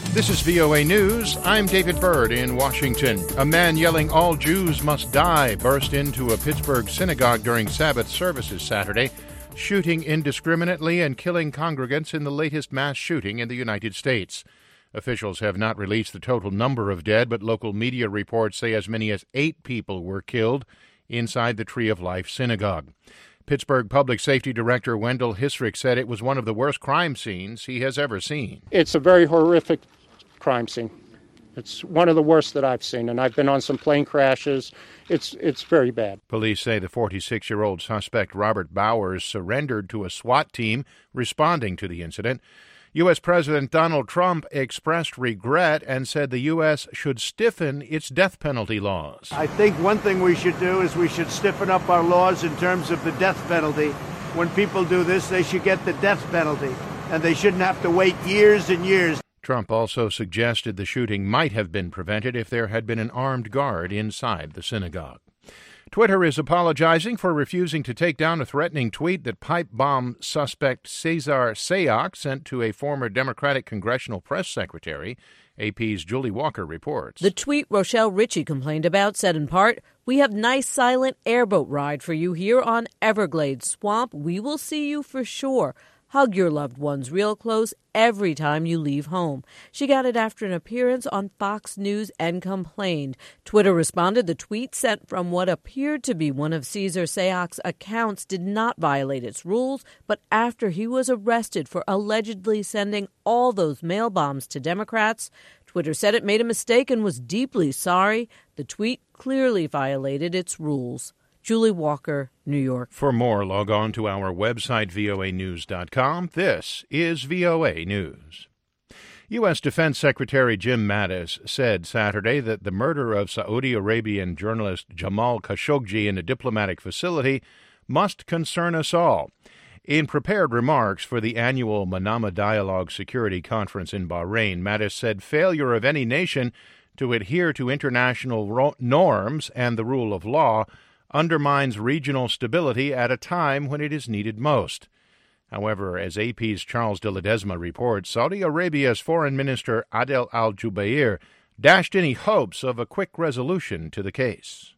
This is VOA News. I'm David Byrd in Washington. A man yelling, "All Jews must die," burst into a Pittsburgh synagogue during Sabbath services Saturday, shooting indiscriminately and killing congregants in the latest mass shooting in the United States. Officials have not released the total number of dead, but local media reports say as many as 8 people were killed inside the Tree of Life synagogue. Pittsburgh Public Safety Director Wendell Hisrich said it was one of the worst crime scenes he has ever seen. It's a very horrific crime scene. It's one of the worst that I've seen, and I've been on some plane crashes. It's very bad. Police say the 46-year-old suspect, Robert Bowers, surrendered to a SWAT team responding to the incident. U.S. President Donald Trump expressed regret and said the U.S. should stiffen its death penalty laws. I think one thing we should do is we should stiffen up our laws in terms of the death penalty. When people do this, they should get the death penalty, and they shouldn't have to wait years and years. Trump also suggested the shooting might have been prevented if there had been an armed guard inside the synagogue. Twitter is apologizing for refusing to take down a threatening tweet that pipe bomb suspect Cesar Sayoc sent to a former Democratic congressional press secretary. AP's Julie Walker reports. The tweet Rochelle Ritchie complained about said in part, "We have nice silent airboat ride for you here on Everglades Swamp. We will see you for sure. Hug your loved ones real close every time you leave home." She got it after an appearance on Fox News and complained. Twitter responded the tweet sent from what appeared to be one of Cesar Sayoc's accounts did not violate its rules, but after he was arrested for allegedly sending all those mail bombs to Democrats, Twitter said it made a mistake and was deeply sorry. The tweet clearly violated its rules. Julie Walker, New York. For more, log on to our website, voanews.com. This is VOA News. U.S. Defense Secretary Jim Mattis said Saturday that the murder of Saudi Arabian journalist Jamal Khashoggi in a diplomatic facility must concern us all. In prepared remarks for the annual Manama Dialogue Security Conference in Bahrain, Mattis said failure of any nation to adhere to international norms and the rule of law undermines regional stability at a time when it is needed most. However, as AP's Charles de Ledesma reports, Saudi Arabia's Foreign Minister Adel al-Jubeir dashed any hopes of a quick resolution to the case.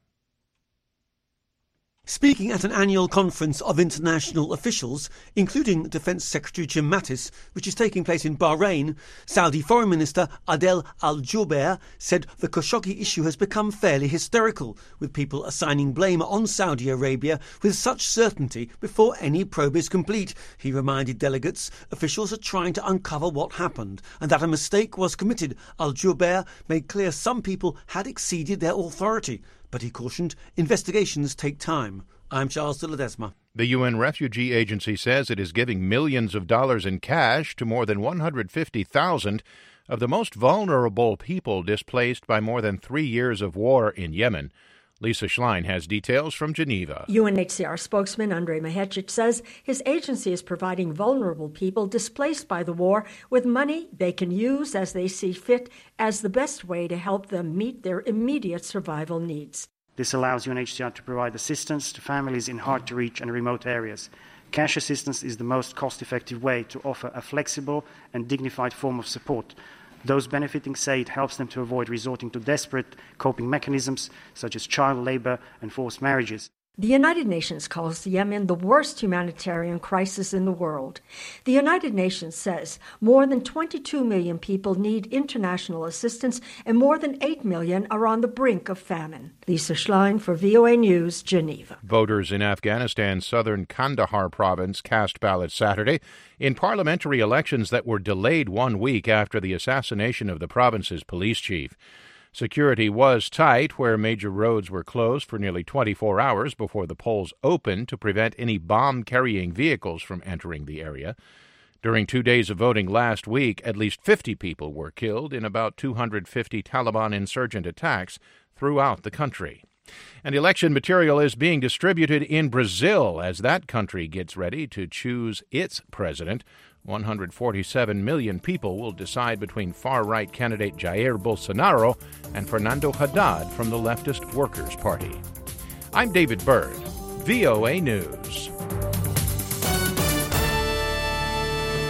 Speaking at an annual conference of international officials, including Defence Secretary Jim Mattis, which is taking place in Bahrain, Saudi Foreign Minister Adel al-Jubeir said the Khashoggi issue has become fairly hysterical, with people assigning blame on Saudi Arabia with such certainty before any probe is complete. He reminded delegates officials are trying to uncover what happened and that a mistake was committed. Al-Jubeir made clear some people had exceeded their authority, but he cautioned investigations take time. I'm Charles de Ledesma. The UN Refugee Agency says it is giving millions of dollars in cash to more than 150,000 of the most vulnerable people displaced by more than 3 years of war in Yemen. Lisa Schlein has details from Geneva. UNHCR spokesman Andrei Mahecic says his agency is providing vulnerable people displaced by the war with money they can use as they see fit as the best way to help them meet their immediate survival needs. This allows UNHCR to provide assistance to families in hard-to-reach and remote areas. Cash assistance is the most cost-effective way to offer a flexible and dignified form of support. Those benefiting say it helps them to avoid resorting to desperate coping mechanisms such as child labor and forced marriages. The United Nations calls Yemen the worst humanitarian crisis in the world. The United Nations says more than 22 million people need international assistance and more than 8 million are on the brink of famine. Lisa Schlein for VOA News, Geneva. Voters in Afghanistan's southern Kandahar province cast ballots Saturday in parliamentary elections that were delayed 1 week after the assassination of the province's police chief. Security was tight where major roads were closed for nearly 24 hours before the polls opened to prevent any bomb-carrying vehicles from entering the area. During 2 days of voting last week, at least 50 people were killed in about 250 Taliban insurgent attacks throughout the country. And election material is being distributed in Brazil as that country gets ready to choose its president. 147 million people will decide between far-right candidate Jair Bolsonaro and Fernando Haddad from the leftist Workers' Party. I'm David Byrd, VOA News.